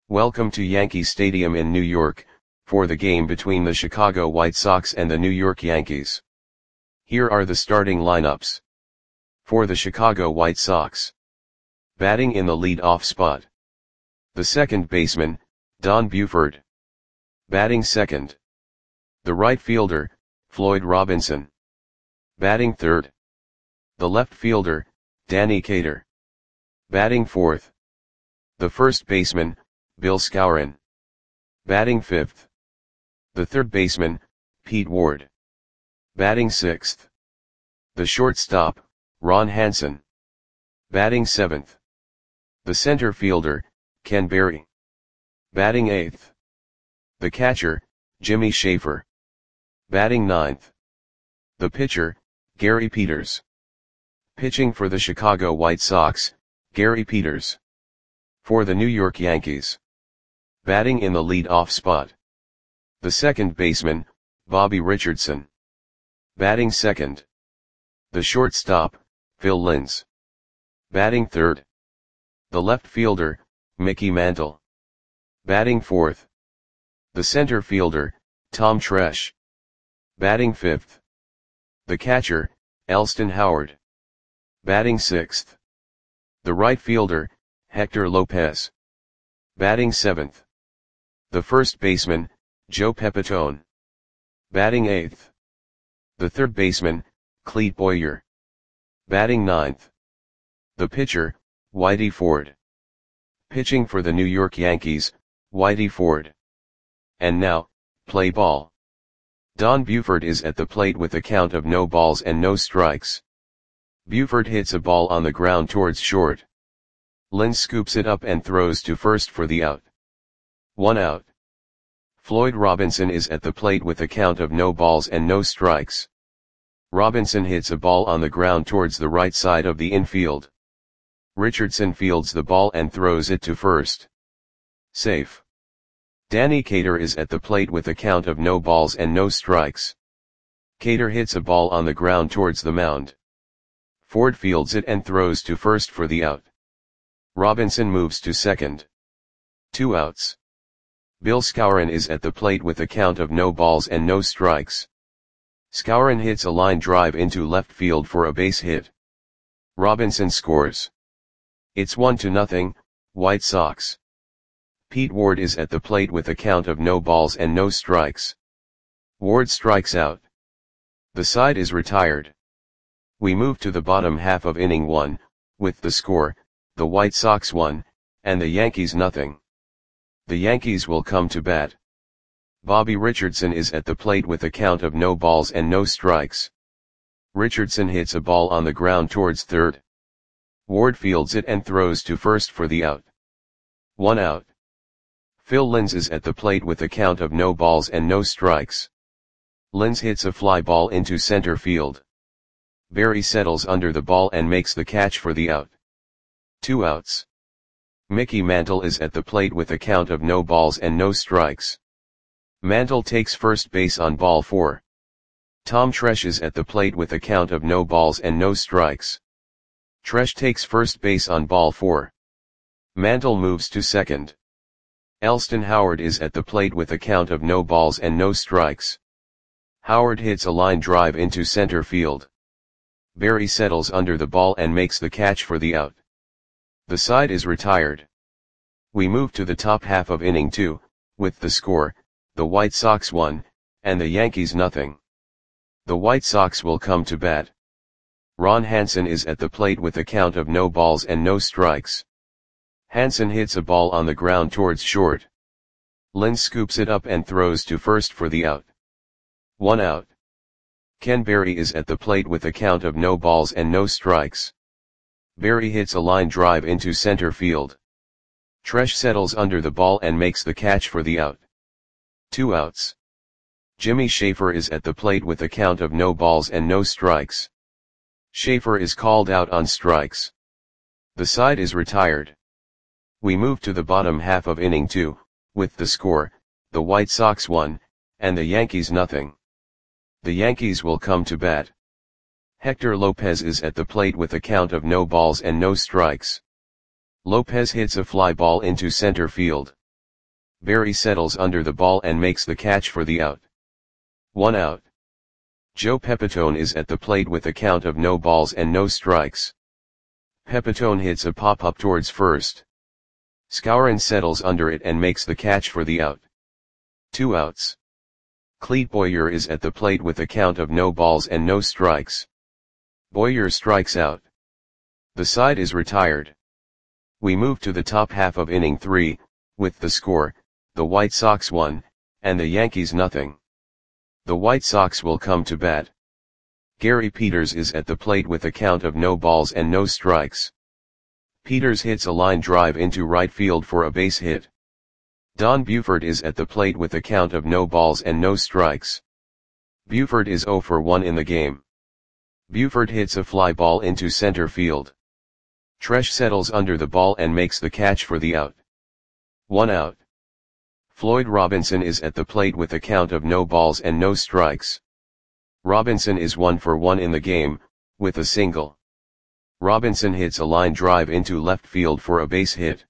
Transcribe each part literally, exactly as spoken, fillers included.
Welcome to Yankee Stadium in New York, for the game between the Chicago White Sox and the New York Yankees. Here are the starting lineups. For the Chicago White Sox. Batting in the lead-off spot. The second baseman, Don Buford. Batting second. The right fielder, Floyd Robinson. Batting third. The left fielder, Danny Cater. Batting fourth. The first baseman, Bill Skowron. Batting fifth. The third baseman, Pete Ward. Batting sixth. The shortstop, Ron Hansen. Batting seventh. The center fielder, Ken Berry. Batting eighth. The catcher, Jimmy Schaefer. Batting ninth. The pitcher, Gary Peters. Pitching for the Chicago White Sox, Gary Peters. For the New York Yankees. Batting in the lead-off spot. The second baseman, Bobby Richardson. Batting second. The shortstop, Phil Linz. Batting third. The left fielder, Mickey Mantle. Batting fourth. The center fielder, Tom Tresh. Batting fifth. The catcher, Elston Howard. Batting sixth. The right fielder, Hector Lopez. Batting seventh. The first baseman, Joe Pepitone. Batting eighth. The third baseman, Clete Boyer. Batting ninth. The pitcher, Whitey Ford. Pitching for the New York Yankees, Whitey Ford. And now, play ball. Don Buford is at the plate with a count of no balls and no strikes. Buford hits a ball on the ground towards short. Linz scoops it up and throws to first for the out. One out. Floyd Robinson is at the plate with a count of no balls and no strikes. Robinson hits a ball on the ground towards the right side of the infield. Richardson fields the ball and throws it to first. Safe. Danny Cater is at the plate with a count of no balls and no strikes. Cater hits a ball on the ground towards the mound. Ford fields it and throws to first for the out. Robinson moves to second. Two outs. Bill Skowron is at the plate with a count of no balls and no strikes. Skowron hits a line drive into left field for a base hit. Robinson scores. It's one to nothing, White Sox. Pete Ward is at the plate with a count of no balls and no strikes. Ward strikes out. The side is retired. We move to the bottom half of inning one, with the score, the White Sox one, and the Yankees nothing. The Yankees will come to bat. Bobby Richardson is at the plate with a count of no balls and no strikes. Richardson hits a ball on the ground towards third. Ward fields it and throws to first for the out. One out. Phil Linz is at the plate with a count of no balls and no strikes. Linz hits a fly ball into center field. Berry settles under the ball and makes the catch for the out. Two outs. Mickey Mantle is at the plate with a count of no balls and no strikes. Mantle takes first base on ball four. Tom Tresh is at the plate with a count of no balls and no strikes. Tresh takes first base on ball four. Mantle moves to second. Elston Howard is at the plate with a count of no balls and no strikes. Howard hits a line drive into center field. Berry settles under the ball and makes the catch for the out. The side is retired. We move to the top half of inning two, with the score, the White Sox one, and the Yankees nothing. The White Sox will come to bat. Ron Hansen is at the plate with a count of no balls and no strikes. Hansen hits a ball on the ground towards short. Linz scoops it up and throws to first for the out. One out. Ken Berry is at the plate with a count of no balls and no strikes. Berry hits a line drive into center field. Tresh settles under the ball and makes the catch for the out. Two outs. Jimmy Schaefer is at the plate with a count of no balls and no strikes. Schaefer is called out on strikes. The side is retired. We move to the bottom half of inning two, with the score, the White Sox one, and the Yankees nothing. The Yankees will come to bat. Hector Lopez is at the plate with a count of no balls and no strikes. Lopez hits a fly ball into center field. Barry settles under the ball and makes the catch for the out. One out. Joe Pepitone is at the plate with a count of no balls and no strikes. Pepitone hits a pop-up towards first. Skowron settles under it and makes the catch for the out. Two outs. Clete Boyer is at the plate with a count of no balls and no strikes. Boyer strikes out. The side is retired. We move to the top half of inning three, with the score, the White Sox one, and the Yankees nothing. The White Sox will come to bat. Gary Peters is at the plate with a count of no balls and no strikes. Peters hits a line drive into right field for a base hit. Don Buford is at the plate with a count of no balls and no strikes. Buford is oh for one in the game. Buford hits a fly ball into center field. Tresh settles under the ball and makes the catch for the out. One out. Floyd Robinson is at the plate with a count of no balls and no strikes. Robinson is one for one in the game, with a single. Robinson hits a line drive into left field for a base hit.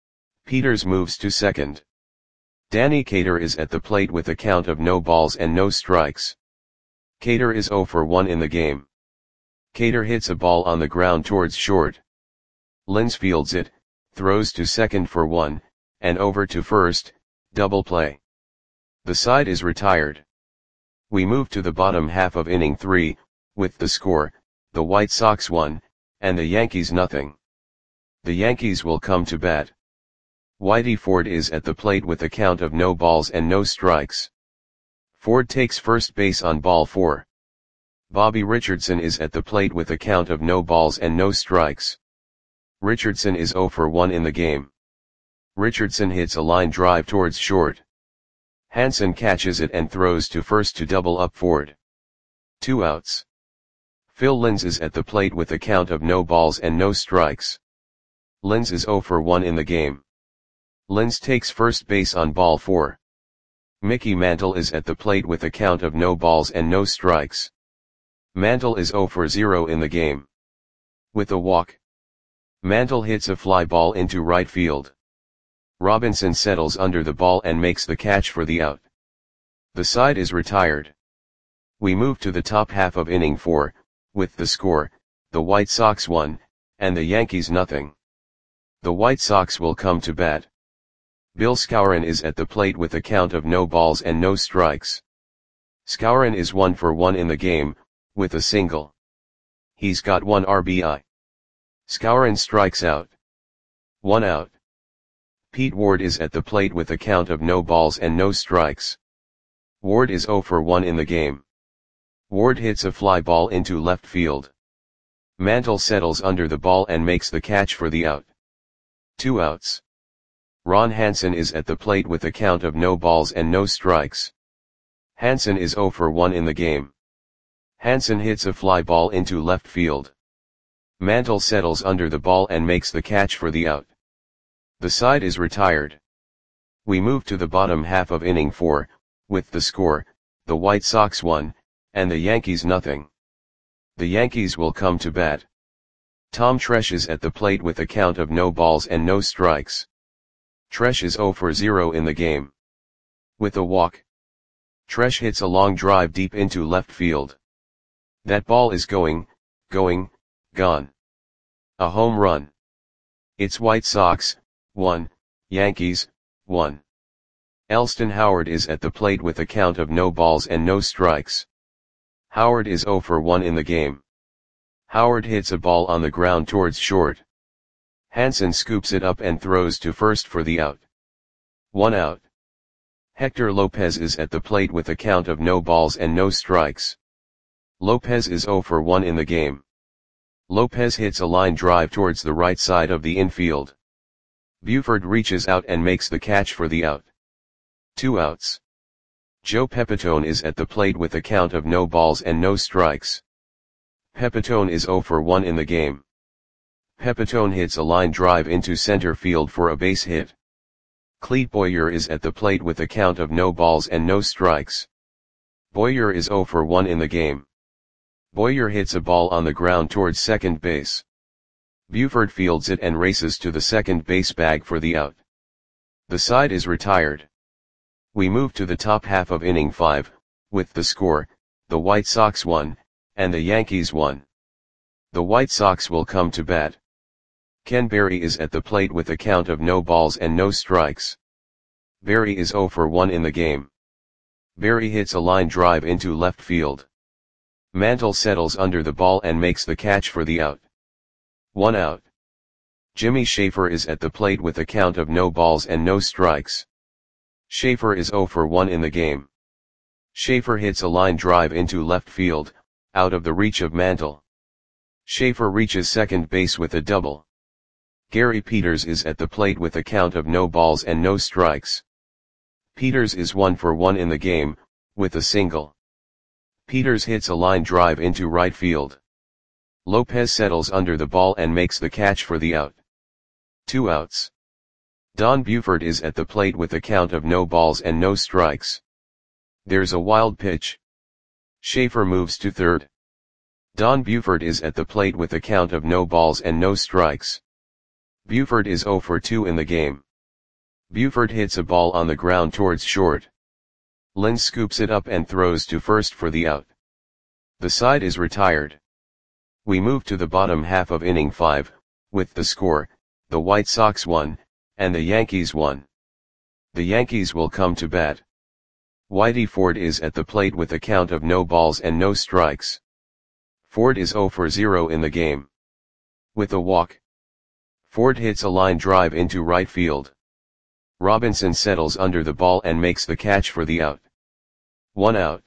Peters moves to second. Danny Cater is at the plate with a count of no balls and no strikes. Cater is oh for one in the game. Cater hits a ball on the ground towards short. Linz fields it, throws to second for one, and over to first, double play. The side is retired. We move to the bottom half of inning three, with the score, the White Sox one, and the Yankees nothing. The Yankees will come to bat. Whitey Ford is at the plate with a count of no balls and no strikes. Ford takes first base on ball four. Bobby Richardson is at the plate with a count of no balls and no strikes. Richardson is oh for one in the game. Richardson hits a line drive towards short. Hansen catches it and throws to first to double up Ford. Two outs. Phil Linz is at the plate with a count of no balls and no strikes. Linz is oh for one in the game. Linz takes first base on ball four. Mickey Mantle is at the plate with a count of no balls and no strikes. Mantle is oh for zero in the game. With a walk. Mantle hits a fly ball into right field. Robinson settles under the ball and makes the catch for the out. The side is retired. We move to the top half of inning four, with the score, the White Sox one, and the Yankees nothing. The White Sox will come to bat. Bill Skowron is at the plate with a count of no balls and no strikes. Skowron is one for one in the game, with a single. He's got one R B I. Skowron strikes out. One out. Pete Ward is at the plate with a count of no balls and no strikes. Ward is oh for one in the game. Ward hits a fly ball into left field. Mantle settles under the ball and makes the catch for the out. Two outs. Ron Hansen is at the plate with a count of no balls and no strikes. Hansen is oh for one in the game. Hansen hits a fly ball into left field. Mantle settles under the ball and makes the catch for the out. The side is retired. We move to the bottom half of inning four, with the score, the White Sox one, and the Yankees nothing. The Yankees will come to bat. Tom Tresh is at the plate with a count of no balls and no strikes. Tresh is oh for zero in the game. With a walk. Tresh hits a long drive deep into left field. That ball is going, going, gone. A home run. It's White Sox, one, Yankees, one. Elston Howard is at the plate with a count of no balls and no strikes. Howard is oh for one in the game. Howard hits a ball on the ground towards short. Hansen scoops it up and throws to first for the out. One out. Hector Lopez is at the plate with a count of no balls and no strikes. Lopez is oh for one in the game. Lopez hits a line drive towards the right side of the infield. Buford reaches out and makes the catch for the out. Two outs. Joe Pepitone is at the plate with a count of no balls and no strikes. Pepitone is oh for one in the game. Pepitone hits a line drive into center field for a base hit. Clete Boyer is at the plate with a count of no balls and no strikes. Boyer is oh for one in the game. Boyer hits a ball on the ground towards second base. Buford fields it and races to the second base bag for the out. The side is retired. We move to the top half of inning five, with the score, the White Sox one, and the Yankees one. The White Sox will come to bat. Ken Berry is at the plate with a count of no balls and no strikes. Berry is oh for one in the game. Berry hits a line drive into left field. Mantle settles under the ball and makes the catch for the out. One out. Jimmy Schaefer is at the plate with a count of no balls and no strikes. Schaefer is oh for one in the game. Schaefer hits a line drive into left field, out of the reach of Mantle. Schaefer reaches second base with a double. Gary Peters is at the plate with a count of no balls and no strikes. Peters is one for one in the game, with a single. Peters hits a line drive into right field. Lopez settles under the ball and makes the catch for the out. Two outs. Don Buford is at the plate with a count of no balls and no strikes. There's a wild pitch. Schaefer moves to third. Don Buford is at the plate with a count of no balls and no strikes. Buford is oh for two in the game. Buford hits a ball on the ground towards short. Lynn scoops it up and throws to first for the out. The side is retired. We move to the bottom half of inning five, with the score, the White Sox one, and the Yankees one. The Yankees will come to bat. Whitey Ford is at the plate with a count of no balls and no strikes. Ford is oh for zero in the game. With a walk, Ford hits a line drive into right field. Robinson settles under the ball and makes the catch for the out. One out.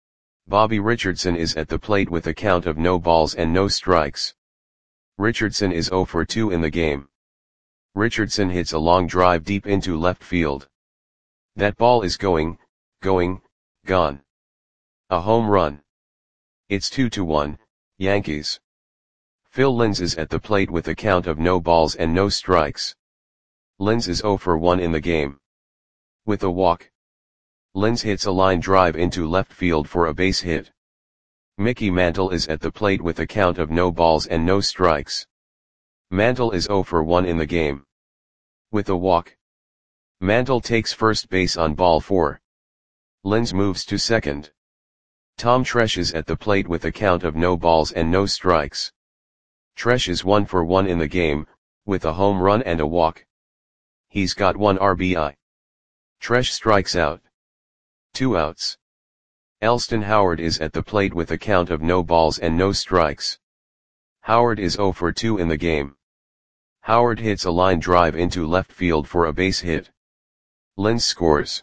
Bobby Richardson is at the plate with a count of no balls and no strikes. Richardson is oh for two in the game. Richardson hits a long drive deep into left field. That ball is going, going, gone. A home run. It's two to one, Yankees. Phil Linz is at the plate with a count of no balls and no strikes. Linz is oh for one in the game. With a walk, Linz hits a line drive into left field for a base hit. Mickey Mantle is at the plate with a count of no balls and no strikes. Mantle is oh for one in the game. With a walk, Mantle takes first base on ball four. Linz moves to second. Tom Tresh is at the plate with a count of no balls and no strikes. Tresh is one for one in the game, with a home run and a walk. He's got one R B I. Tresh strikes out. Two outs. Elston Howard is at the plate with a count of no balls and no strikes. Howard is oh for two in the game. Howard hits a line drive into left field for a base hit. Linz scores.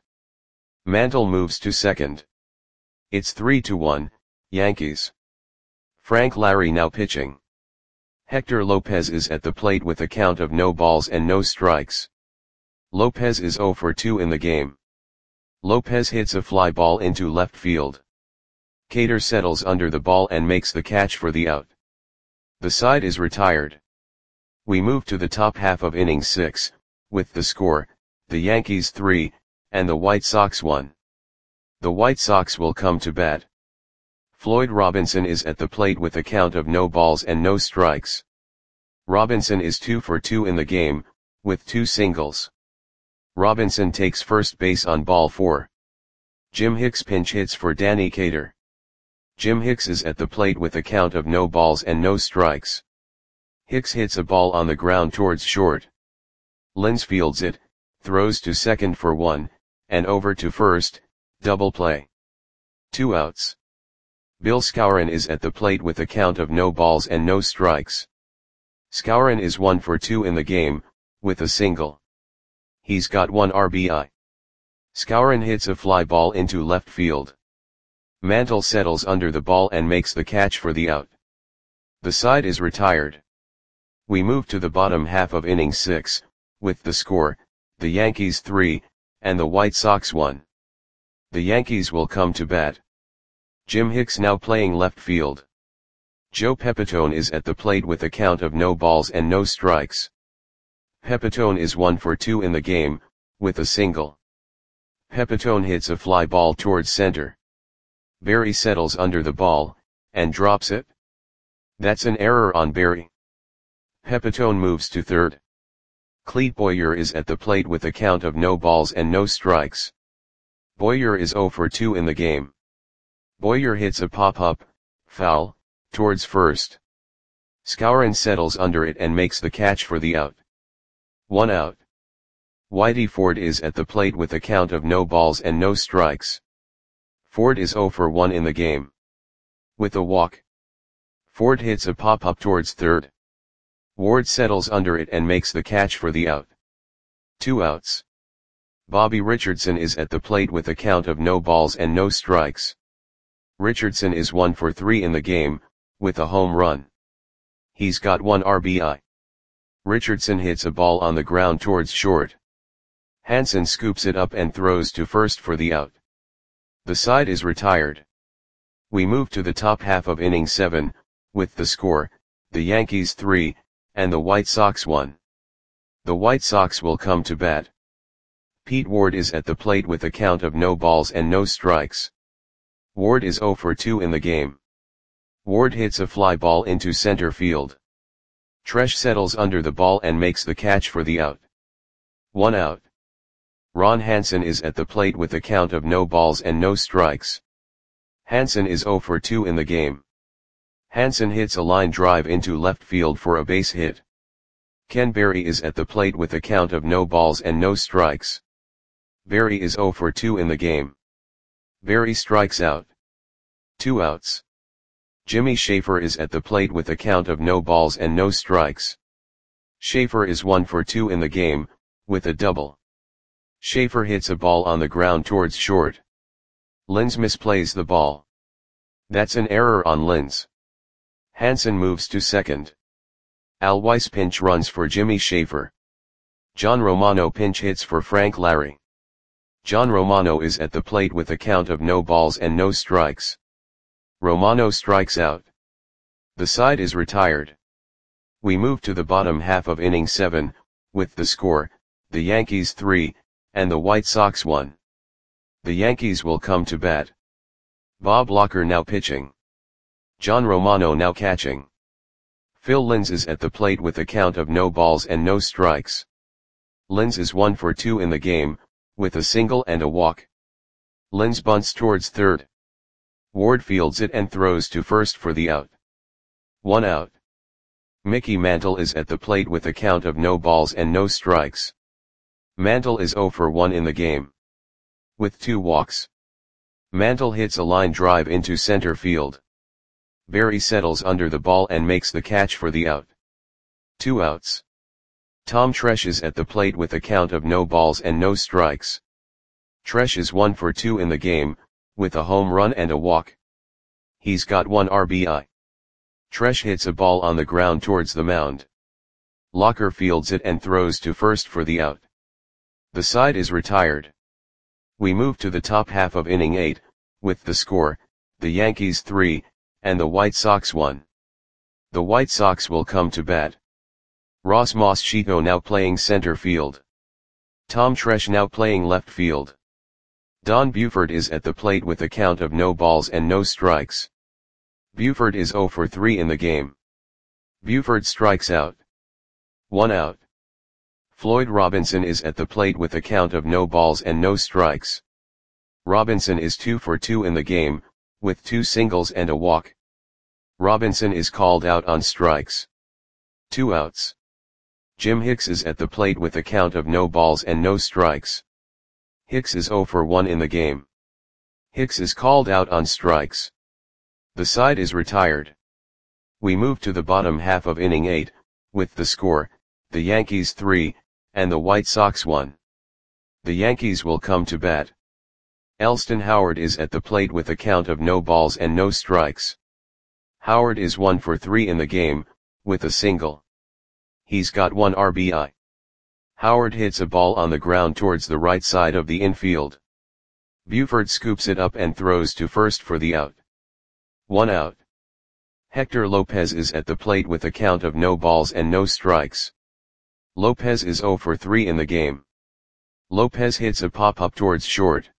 Mantle moves to second. It's three to one, Yankees. Frank Larry now pitching. Hector Lopez is at the plate with a count of no balls and no strikes. Lopez is oh for two in the game. Lopez hits a fly ball into left field. Cater settles under the ball and makes the catch for the out. The side is retired. We move to the top half of inning six, with the score, the Yankees three, and the White Sox one. The White Sox will come to bat. Floyd Robinson is at the plate with a count of no balls and no strikes. Robinson is two for two in the game, with two singles. Robinson takes first base on ball four. Jim Hicks pinch hits for Danny Cater. Jim Hicks is at the plate with a count of no balls and no strikes. Hicks hits a ball on the ground towards short. Linz fields it, throws to second for one, and over to first, double play. Two outs. Bill Skowron is at the plate with a count of no balls and no strikes. Skowron is one for two in the game, with a single. He's got one R B I. Skowron hits a fly ball into left field. Mantle settles under the ball and makes the catch for the out. The side is retired. We move to the bottom half of inning six, with the score, the Yankees three, and the White Sox one. The Yankees will come to bat. Jim Hicks now playing left field. Joe Pepitone is at the plate with a count of no balls and no strikes. Pepitone is one for two in the game, with a single. Pepitone hits a fly ball towards center. Berry settles under the ball, and drops it. That's an error on Berry. Pepitone moves to third. Cleet Boyer is at the plate with a count of no balls and no strikes. Boyer is zero for two in the game. Boyer hits a pop-up, foul, towards first. Skowron settles under it and makes the catch for the out. One out. Whitey Ford is at the plate with a count of no balls and no strikes. Ford is zero for one in the game. With a walk, Ford hits a pop-up towards third. Ward settles under it and makes the catch for the out. Two outs. Bobby Richardson is at the plate with a count of no balls and no strikes. Richardson is one for three in the game, with a home run. He's got one R B I. Richardson hits a ball on the ground towards short. Hansen scoops it up and throws to first for the out. The side is retired. We move to the top half of inning seven, with the score, the Yankees three, and the White Sox one. The White Sox will come to bat. Pete Ward is at the plate with a count of no balls and no strikes. Ward is zero for two in the game. Ward hits a fly ball into center field. Tresh settles under the ball and makes the catch for the out. One out. Ron Hansen is at the plate with a count of no balls and no strikes. Hansen is zero for two in the game. Hansen hits a line drive into left field for a base hit. Ken Berry is at the plate with a count of no balls and no strikes. Berry is zero for two in the game. Berry strikes out. Two outs. Jimmy Schaefer is at the plate with a count of no balls and no strikes. Schaefer is one for two in the game, with a double. Schaefer hits a ball on the ground towards short. Linz misplays the ball. That's an error on Linz. Hansen moves to second. Al Weiss pinch runs for Jimmy Schaefer. John Romano pinch hits for Frank Larry. John Romano is at the plate with a count of no balls and no strikes. Romano strikes out. The side is retired. We move to the bottom half of inning seven, with the score, the Yankees three, and the White Sox one. The Yankees will come to bat. Bob Locker now pitching. John Romano now catching. Phil Linz is at the plate with a count of no balls and no strikes. Linz is one for two in the game, with a single and a walk. Linz bunts towards third. Ward fields it and throws to first for the out. One out. Mickey Mantle is at the plate with a count of no balls and no strikes. Mantle is zero for one in the game. With two walks. Mantle hits a line drive into center field. Berry settles under the ball and makes the catch for the out. Two outs. Tom Tresh is at the plate with a count of no balls and no strikes. Tresh is one for two in the game, with a home run and a walk. He's got one R B I. Tresh hits a ball on the ground towards the mound. Locker fields it and throws to first for the out. The side is retired. We move to the top half of inning eight, with the score, the Yankees three, and the White Sox one. The White Sox will come to bat. Ross Moschito now playing center field. Tom Tresh now playing left field. Don Buford is at the plate with a count of no balls and no strikes. Buford is zero for three in the game. Buford strikes out. One out. Floyd Robinson is at the plate with a count of no balls and no strikes. Robinson is two for two in the game, with two singles and a walk. Robinson is called out on strikes. Two outs. Jim Hicks is at the plate with a count of no balls and no strikes. Hicks is zero for one in the game. Hicks is called out on strikes. The side is retired. We move to the bottom half of inning eight, with the score, the Yankees three, and the White Sox one. The Yankees will come to bat. Elston Howard is at the plate with a count of no balls and no strikes. Howard is one for three in the game, with a single. He's got one R B I. Howard hits a ball on the ground towards the right side of the infield. Buford scoops it up and throws to first for the out. One out. Hector Lopez is at the plate with a count of no balls and no strikes. Lopez is zero for three in the game. Lopez hits a pop-up towards short.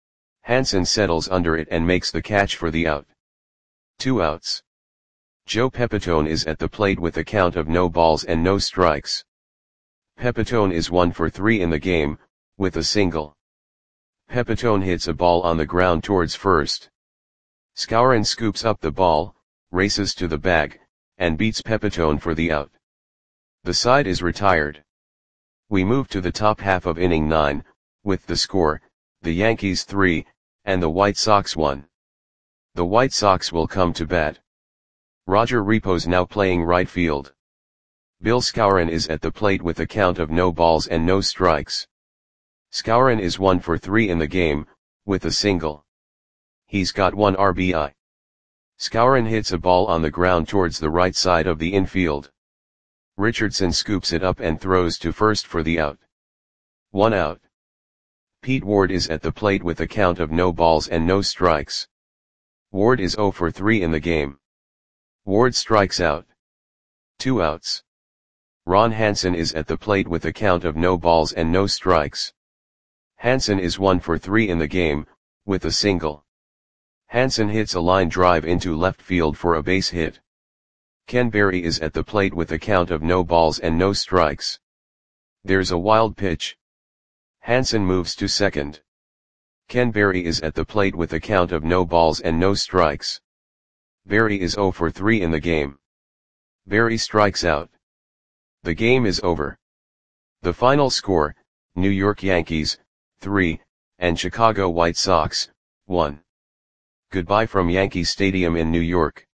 Hansen settles under it and makes the catch for the out. Two outs. Joe Pepitone is at the plate with a count of no balls and no strikes. Pepitone is one for three in the game, with a single. Pepitone hits a ball on the ground towards first. Skowron scoops up the ball, races to the bag, and beats Pepitone for the out. The side is retired. We move to the top half of inning nine, with the score, the Yankees three, and the White Sox one. The White Sox will come to bat. Roger Repos now playing right field. Bill Skowron is at the plate with a count of no balls and no strikes. Skowron is one for three in the game, with a single. He's got one R B I. Skowron hits a ball on the ground towards the right side of the infield. Richardson scoops it up and throws to first for the out. One out. Pete Ward is at the plate with a count of no balls and no strikes. Ward is zero for three in the game. Ward strikes out. Two outs. Ron Hansen is at the plate with a count of no balls and no strikes. Hansen is one for three in the game, with a single. Hansen hits a line drive into left field for a base hit. Ken Berry is at the plate with a count of no balls and no strikes. There's a wild pitch. Hansen moves to second. Ken Berry is at the plate with a count of no balls and no strikes. Berry is zero for three in the game. Berry strikes out. The game is over. The final score, New York Yankees, three, and Chicago White Sox, one. Goodbye from Yankee Stadium in New York.